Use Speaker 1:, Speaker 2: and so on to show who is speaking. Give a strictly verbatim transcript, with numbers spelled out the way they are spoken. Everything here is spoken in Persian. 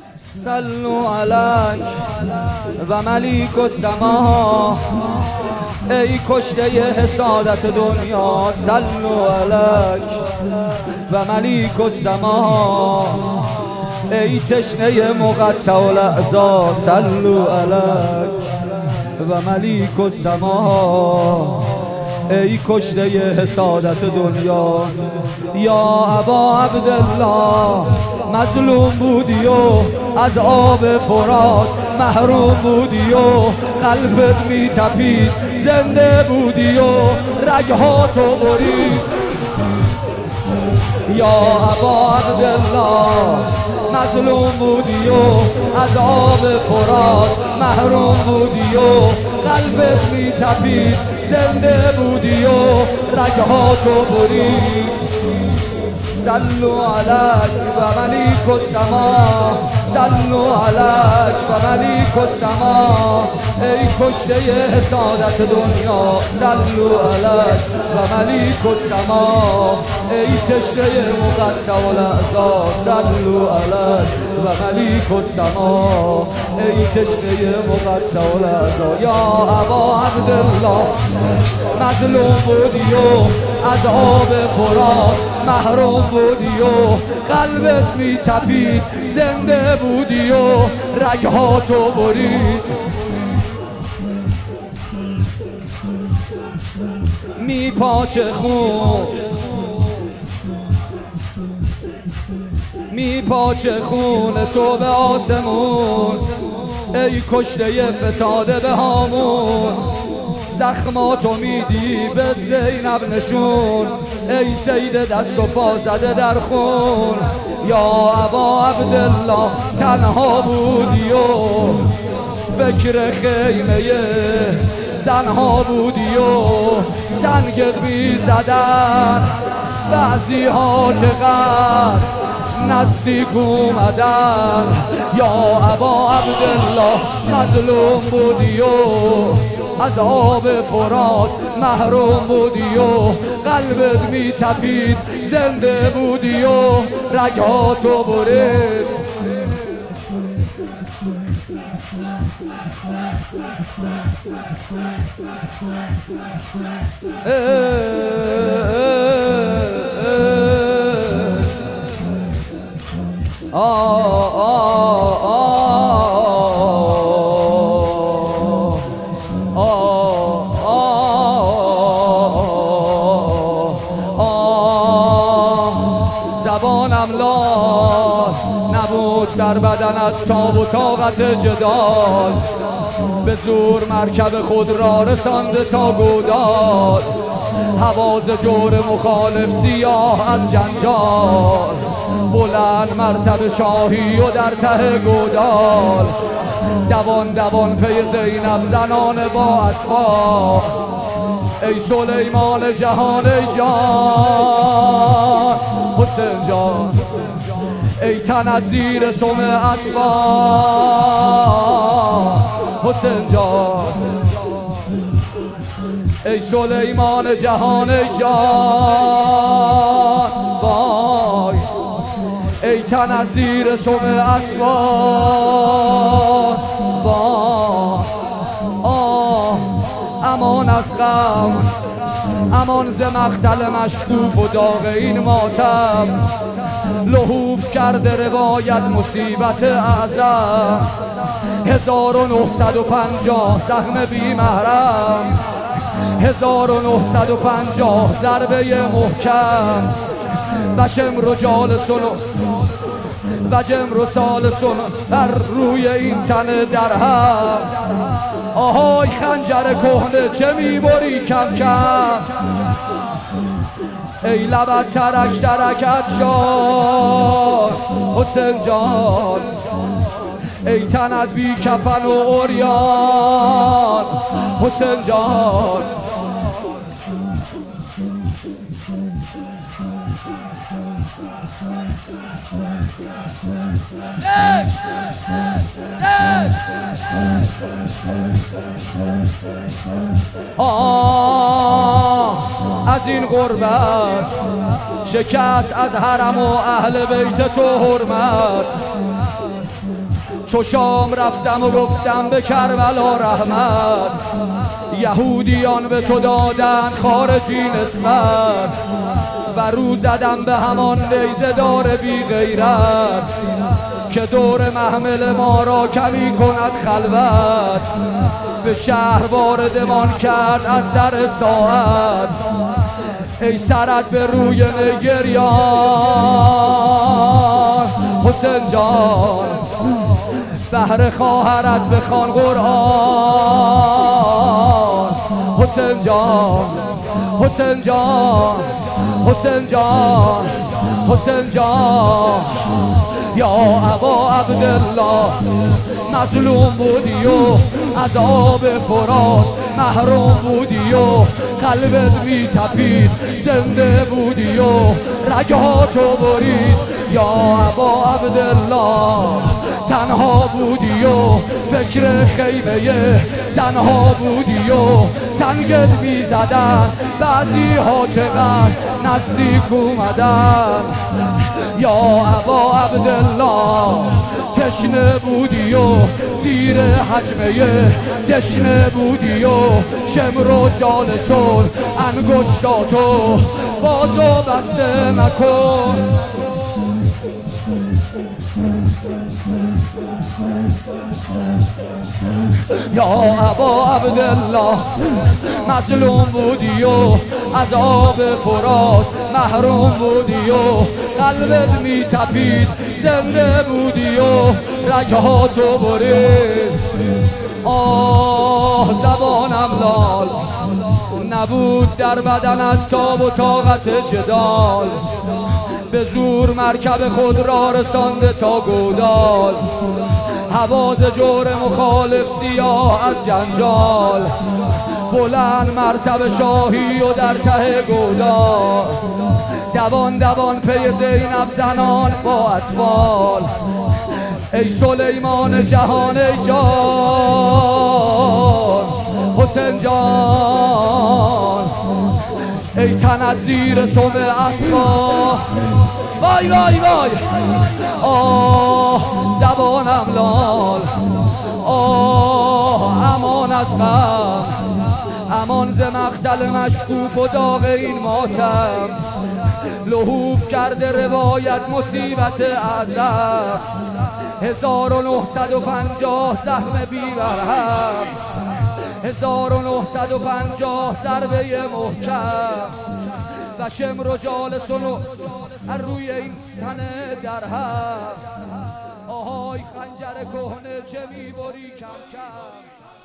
Speaker 1: صلوا علیک و ملیک السما، ای کشته حسادت دنیا. صلوا علیک و ملیک السما، ای تشنه مقطع الاعضا. صلوا علیک و ملیک السما، ای کشته حسادت دنیا. یا ابا عبدالله مظلوم بودی و از آب فرات محروم بودی و قلبت میتپید، زنده بودی و رگهاتو برید. یا ابا عبدالله مظلوم بودی و از آب فرات محروم بودی و قلبت میتپید، زنده بودی و رگهاتو برید. صلوا علیک و ملیک السما، صلوا علیک و ملیک السما، ای کشته حسادت دنیا. صلوا علیک و ملیک السما، ای تشنه مقطع الاعضا. صلوا علیک و ملیک السما، ای تشنه مقطع الاعضا. یا ابا عبدالله مظلوم بودی و از آب فرات محروم بودی و قلبت میتپید، زنده بودی و رگهاتو برید. میپاچه خون میپاچه خون تو به آسمون، ای کشته فتاده به هامون. زخماتو میدی به زینب نشون، ای سید دست و پا زده در خون. یا ابا عبدالله تنها بودی و فکر خیمه زنها بودی و سنگت میزدن. بعضی ها چقدر نزدیک اومدن. یا ابا عبدالله مظلوم بودی و از آب فرات محروم بودی و قلبت میتپید، زنده بودی و رگهاتو برید. آه آه زبانم لال نبود در بدنت تاب و طاقت جدال، به زور مرکب خود را رسانده تا گودال. حواز جور مخالف سیاه از جنجال، بلند مرتب شاهی و در ته گودال. دوان دوان پی زینب زنان با اطفال، ای سلیمان جهان ای جان حسین جان، ای تنت زیر سم اسبان حسین جان. ای سلیمان جهان ای جان وای، ای تنت زیر سم اسبان وای. آه امان از غم، امان ز مقتل مشکوف و داغ این ماتم. لهوب کرده روایت مصیبت اعظم، هزار و نهصد و پنجاه زخم بی محرم، هزار و نهصد و پنجاه ضربه محکم. و شمر و جالسون و جمر و سالسون بر روی این تن درهم. آهای خنجر کهنه چه میبری کم کم، ای لبت ترک ترکت شد حسین جان. ای تنت بی کفن و عریان حسین جان. آه از این غربت شکست از حرم و اهل بیت تو حرمت. چو شام رفتم و گفتم به کربلا رحمت، یهودیان به تو دادن خارجی نسبت، و رو زدم به همان نیزه دار بی غیرت که دور محمل ما را کمی کند خلوت. به شهر واردمان کرد از در ساعت، ای سرت به روی نگریان حسین جان، بهر خواهرت بخوان قرآن. حسین جان حسین جان حسین جان حسین جان، یا ابا عبدالله مظلوم بودی و از آب فرات محروم بودی و قلبت میتپید، زنده بودی و رگاتو برید. یا ابا عبدالله تنها بودی و فکر خیمه زنها بودی و سنگت میزدن، بعضی ها چقدر نزدیک اومدن. یا ابا عبدالله تشنه بودی و زیر حجمه دشنه بودی و شمر و جالسون انگشتاتو بازو بسته نکن. یا ابا عبدالله مظلوم بودی و از آب فرات محروم بودی و قلبت میتپید، زنده بودی و رگهاتو برید. آه زبانم لال نبود در بدنت تاب و طاقت جدال، به زور مرکب خود را رسانده تا گودال. حواز جور مخالف سیاه از جنجال، بلند مرتب شاهی و در ته گودال. دوان دوان پی زینب زنان با اطفال، ای سلیمان جهان ای جان حسین جان، ای تنت زیر سم اسبا. وای وای وای آه زبانم لال، آه امان از غم، امان ز مقتل مشکوف و داغ این ماتم. لهوف کرده روایت مصیبت اعظم، هزار و نهصد و پنجاه زخم بی برهم، هزار و نهصد و پنجاه ضربه محکم، و شمر و جالسون و روی این تن درهم. آهای خنجر کهنه چه میبری کم کم.